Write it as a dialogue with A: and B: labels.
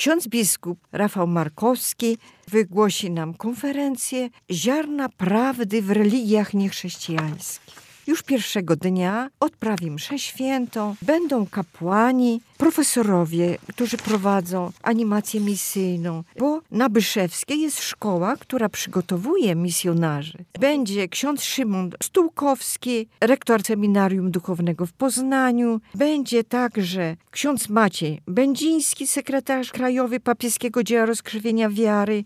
A: ksiądz biskup Rafał Markowski wygłosi nam konferencję Ziarna prawdy w religiach niechrześcijańskich. Już pierwszego dnia odprawi mszę świętą, będą kapłani, profesorowie, którzy prowadzą animację misyjną, bo na Byszewskiej jest szkoła, która przygotowuje misjonarzy. Będzie ksiądz Szymon Stułkowski, rektor Seminarium Duchownego w Poznaniu, będzie także ksiądz Maciej Będziński, sekretarz krajowy Papieskiego Dzieła Rozkrzewienia Wiary,